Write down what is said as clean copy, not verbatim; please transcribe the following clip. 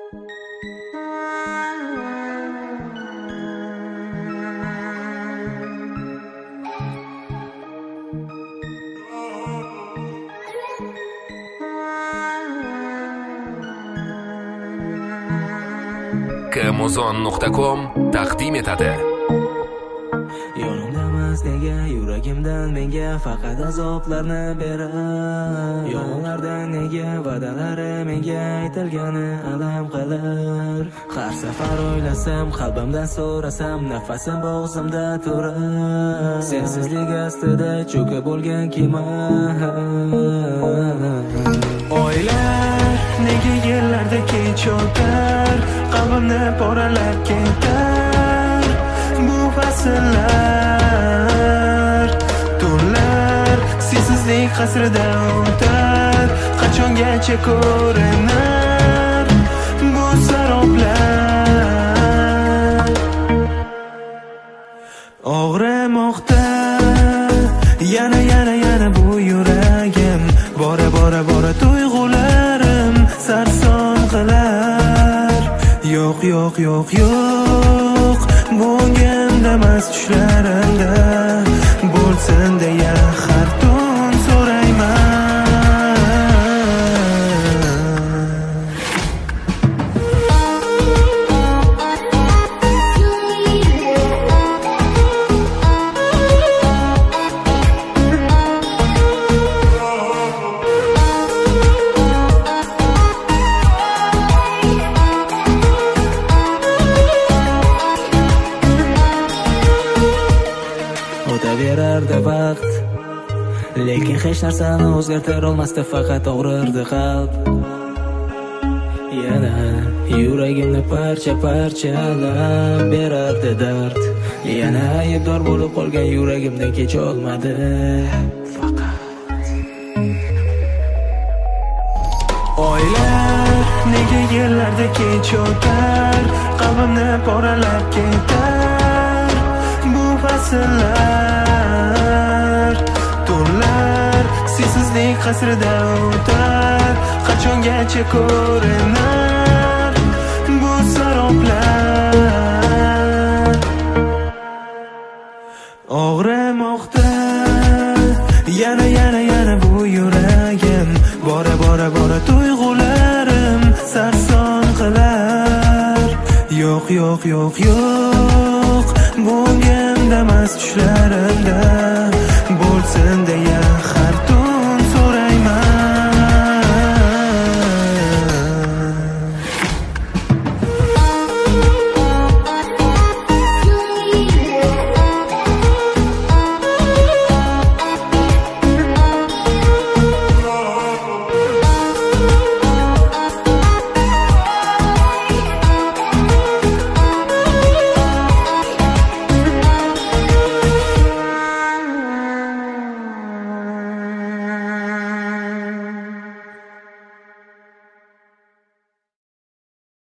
Kmuzon.com taqdim etadi. Yonimdamas nega yuragimdan menga faqat azoblarni berar. Yolg'onlardan nega va'dalari menga aytilgani alam qilar. Har safar o'ylasam, qalbimdan so'rasam, nafasim bo'g'zimda turar. Sensizlik ostida cho'kib bo'lgan kema. Oylar nega yillarda kech o'tar, qalbimni poralab ketar. Bu fasllar, tunlar sensizlik qasrida o'tar. Qachongacha ko'rinar bu saroblar. Og'rimoqda yana bu yuragim. Bora tuyg'ularim sarson qilar. Yo'q bo'g'imdamas tushlarimda bo'lsin deya har tun so'rayman. O'taverardi vaqt, lekin hech narsani o'zgartira olmasdi, faqat og'rirdi qalb. Yana yuragimni parchalab berardi dard. Yana aybdor bo'lib qolgan yuragimdan kecha olmadi faqat. Oylar nega yillarda kech o'tar, qalbimni poralab ketar. Bu fasllar, tunlar sensizlik qasrida o'tar. Qachongacha ko'rinar bu saroblar. Og'rimoqda yana bu yuragim. Bora tuyg'ularim sarson qilar. Yo'q bo'g'imdamas tushlarimda bo'lsin deya